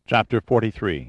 Chapter 43.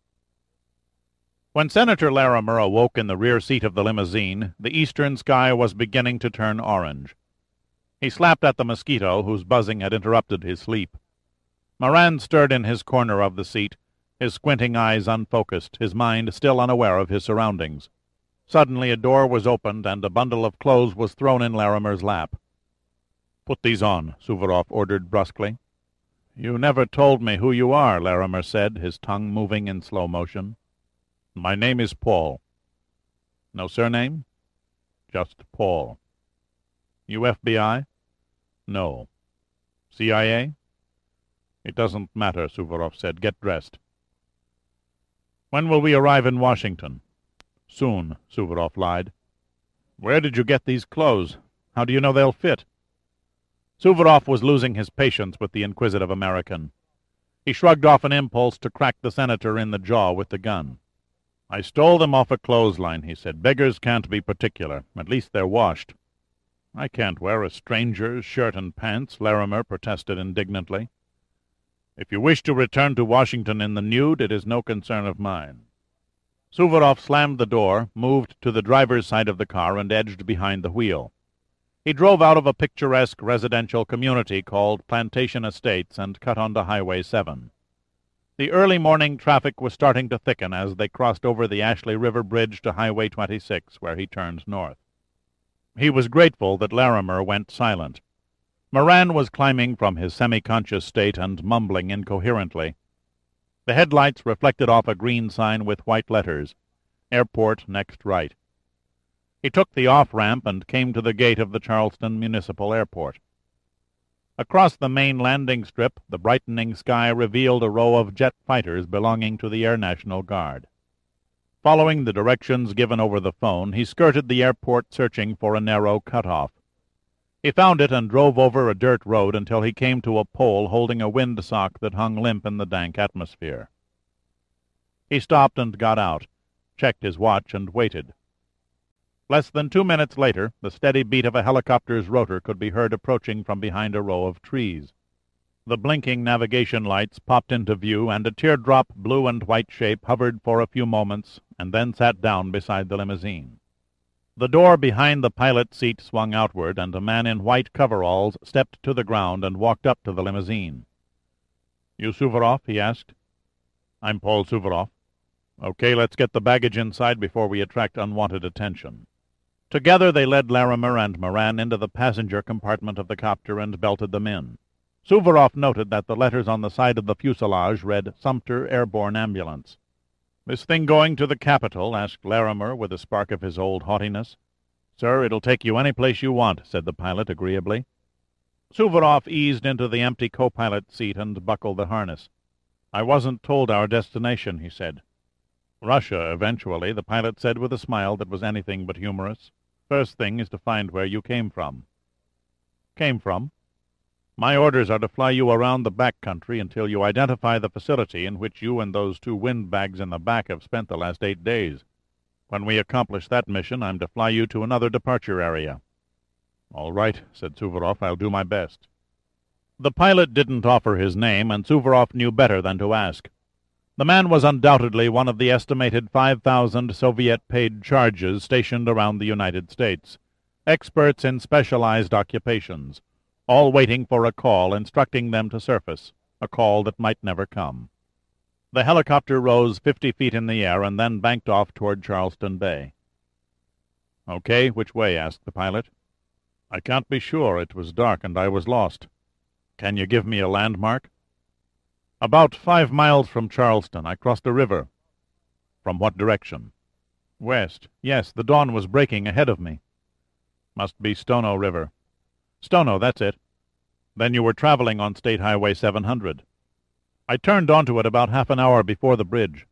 When Senator Larimer awoke in the rear seat of the limousine, the eastern sky was beginning to turn orange. He slapped at the mosquito, whose buzzing had interrupted his sleep. Moran stirred in his corner of the seat, his squinting eyes unfocused, his mind still unaware of his surroundings. Suddenly a door was opened, and a bundle of clothes was thrown in Larimer's lap. "Put these on," Suvorov ordered brusquely. "You never told me who you are," Larimer said, his tongue moving in slow motion. "My name is Paul." "No surname?" "Just Paul." "You FBI?" "No." "CIA?" "It doesn't matter," Suvorov said. "Get dressed." "When will we arrive in Washington?" "Soon," Suvorov lied. "Where did you get these clothes? How do you know they'll fit?" Suvorov was losing his patience with the inquisitive American. He shrugged off an impulse to crack the senator in the jaw with the gun. "I stole them off a clothesline," he said. "Beggars can't be particular. At least they're washed." "I can't wear a stranger's shirt and pants," Larimer protested indignantly. "If you wish to return to Washington in the nude, it is no concern of mine." Suvorov slammed the door, moved to the driver's side of the car, and edged behind the wheel. He drove out of a picturesque residential community called Plantation Estates and cut onto Highway 7. The early morning traffic was starting to thicken as they crossed over the Ashley River Bridge to Highway 26, where he turned north. He was grateful that Larimer went silent. Moran was climbing from his semi-conscious state and mumbling incoherently. The headlights reflected off a green sign with white letters, "Airport next right." He took the off-ramp and came to the gate of the Charleston Municipal Airport. Across the main landing strip, the brightening sky revealed a row of jet fighters belonging to the Air National Guard. Following the directions given over the phone, he skirted the airport searching for a narrow cutoff. He found it and drove over a dirt road until he came to a pole holding a windsock that hung limp in the dank atmosphere. He stopped and got out, checked his watch, and waited. Less than 2 minutes later, the steady beat of a helicopter's rotor could be heard approaching from behind a row of trees. The blinking navigation lights popped into view, and a teardrop blue and white shape hovered for a few moments and then sat down beside the limousine. The door behind the pilot's seat swung outward, and a man in white coveralls stepped to the ground and walked up to the limousine. "You Suvorov?" he asked. "I'm Paul Suvorov." "Okay, let's get the baggage inside before we attract unwanted attention." Together they led Larimer and Moran into the passenger compartment of the copter and belted them in. Suvorov noted that the letters on the side of the fuselage read Sumter Airborne Ambulance. "This thing going to the Capitol?" asked Larimer with a spark of his old haughtiness. "Sir, it'll take you any place you want," said the pilot agreeably. Suvorov eased into the empty co-pilot seat and buckled the harness. "I wasn't told our destination," he said. "Russia, eventually," the pilot said with a smile that was anything but humorous. "First thing is to find where you came from." "Came from?" "My orders are to fly you around the back country until you identify the facility in which you and those 2 windbags in the back have spent the last 8 days. When we accomplish that mission, I'm to fly you to another departure area." "All right," said Suvorov. "I'll do my best." The pilot didn't offer his name, and Suvorov knew better than to ask. The man was undoubtedly one of the estimated 5,000 Soviet-paid charges stationed around the United States, experts in specialized occupations, all waiting for a call instructing them to surface, a call that might never come. The helicopter rose 50 feet in the air and then banked off toward Charleston Bay. "Okay, which way?" asked the pilot. "I can't be sure. It was dark and I was lost." "Can you give me a landmark?" "About 5 miles from Charleston. I crossed a river." "From what direction?" "West. Yes, the dawn was breaking ahead of me." "Must be Stono River." "Stono, that's it." "Then you were traveling on State Highway 700. "I turned onto it about half an hour before the bridge."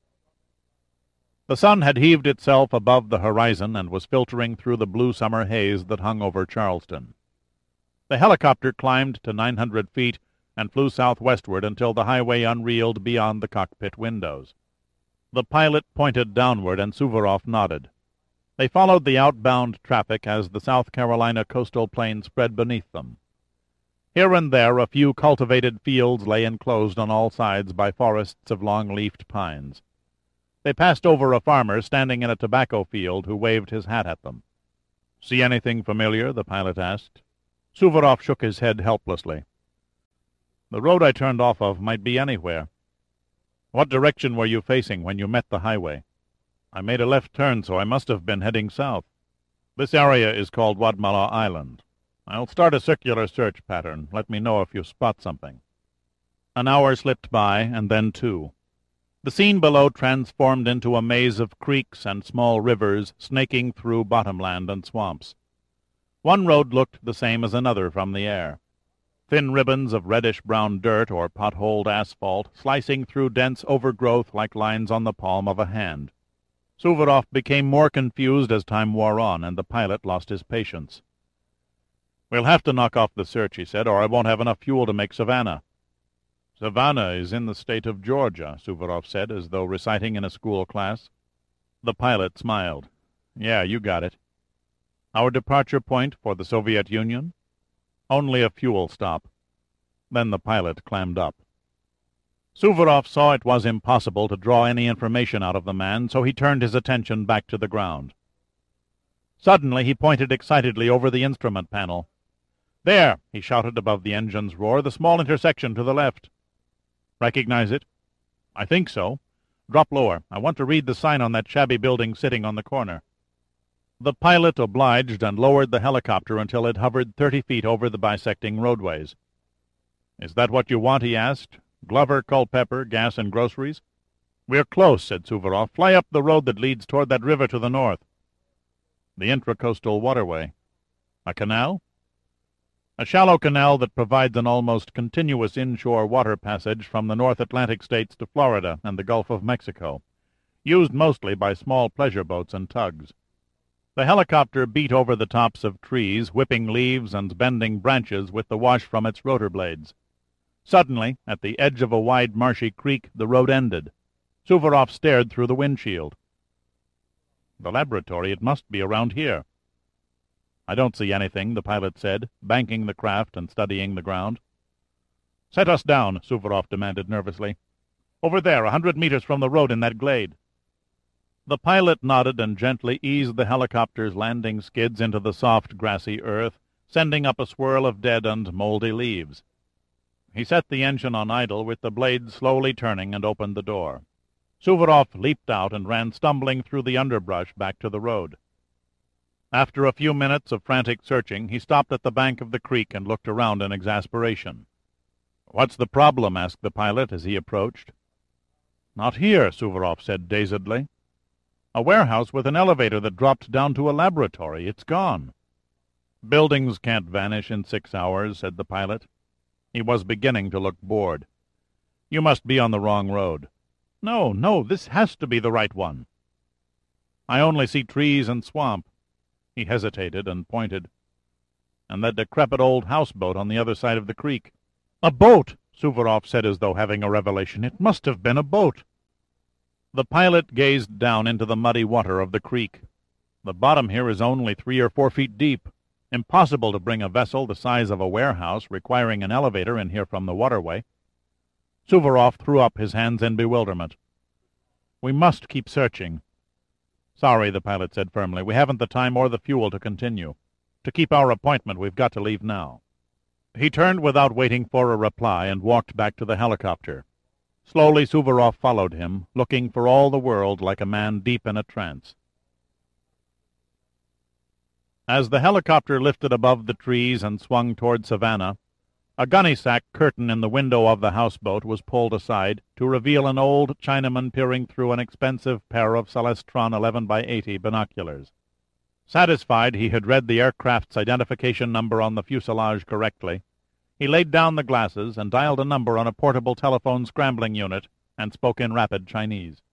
The sun had heaved itself above the horizon and was filtering through the blue summer haze that hung over Charleston. The helicopter climbed to 900 feet and flew southwestward until the highway unreeled beyond the cockpit windows. The pilot pointed downward, and Suvorov nodded. They followed the outbound traffic as the South Carolina coastal plain spread beneath them. Here and there a few cultivated fields lay enclosed on all sides by forests of long-leafed pines. They passed over a farmer standing in a tobacco field who waved his hat at them. "See anything familiar?" the pilot asked. Suvorov shook his head helplessly. "The road I turned off of might be anywhere." "What direction were you facing when you met the highway?" "I made a left turn, so I must have been heading south. This area is called Wadmalaw Island. I'll start a circular search pattern. Let me know if you spot something." An hour slipped by, and then 2. The scene below transformed into a maze of creeks and small rivers snaking through bottomland and swamps. One road looked the same as another from the air. Thin ribbons of reddish-brown dirt or potholed asphalt slicing through dense overgrowth like lines on the palm of a hand. Suvorov became more confused as time wore on, and the pilot lost his patience. "We'll have to knock off the search," he said, "or I won't have enough fuel to make Savannah." "Savannah is in the state of Georgia," Suvorov said, as though reciting in a school class. The pilot smiled. "Yeah, you got it." "Our departure point for the Soviet Union?" "Only a fuel stop." Then the pilot clammed up. Suvorov saw it was impossible to draw any information out of the man, so he turned his attention back to the ground. Suddenly he pointed excitedly over the instrument panel. "There!" he shouted above the engine's roar, "the small intersection to the left." "Recognize it?" "I think so. Drop lower. I want to read the sign on that shabby building sitting on the corner." The pilot obliged and lowered the helicopter until it hovered 30 feet over the bisecting roadways. "Is that what you want?" he asked. "Glover, Culpeper, gas and groceries?" "We're close," said Suvorov. "Fly up the road that leads toward that river to the north." "The intracoastal waterway." "A canal?" "A shallow canal that provides an almost continuous inshore water passage from the North Atlantic states to Florida and the Gulf of Mexico, used mostly by small pleasure boats and tugs." The helicopter beat over the tops of trees, whipping leaves and bending branches with the wash from its rotor blades. Suddenly, at the edge of a wide marshy creek, the road ended. Suvorov stared through the windshield. "The laboratory, it must be around here." "I don't see anything," the pilot said, banking the craft and studying the ground. "Set us down," Suvorov demanded nervously. "Over there, 100 meters from the road in that glade." The pilot nodded and gently eased the helicopter's landing skids into the soft, grassy earth, sending up a swirl of dead and moldy leaves. He set the engine on idle with the blades slowly turning and opened the door. Suvorov leaped out and ran stumbling through the underbrush back to the road. After a few minutes of frantic searching, he stopped at the bank of the creek and looked around in exasperation. "What's the problem?" asked the pilot as he approached. "Not here," Suvorov said dazedly. "A warehouse with an elevator that dropped down to a laboratory. It's gone." "Buildings can't vanish in 6 hours," said the pilot. He was beginning to look bored. "You must be on the wrong road." No, this has to be the right one." "I only see trees and swamp." He hesitated and pointed. "And that decrepit old houseboat on the other side of the creek." "A boat!" Suvorov said as though having a revelation. "It must have been a boat." The pilot gazed down into the muddy water of the creek. "The bottom here is only 3 or 4 feet deep. Impossible to bring a vessel the size of a warehouse, requiring an elevator, in here from the waterway." Suvorov threw up his hands in bewilderment. "We must keep searching." "Sorry," the pilot said firmly. "We haven't the time or the fuel to continue. To keep our appointment, we've got to leave now." He turned without waiting for a reply and walked back to the helicopter. Slowly Suvorov followed him, looking for all the world like a man deep in a trance. As the helicopter lifted above the trees and swung toward Savannah, a gunny-sack curtain in the window of the houseboat was pulled aside to reveal an old Chinaman peering through an expensive pair of Celestron 11x80 binoculars. Satisfied he had read the aircraft's identification number on the fuselage correctly, he laid down the glasses and dialed a number on a portable telephone scrambling unit and spoke in rapid Chinese.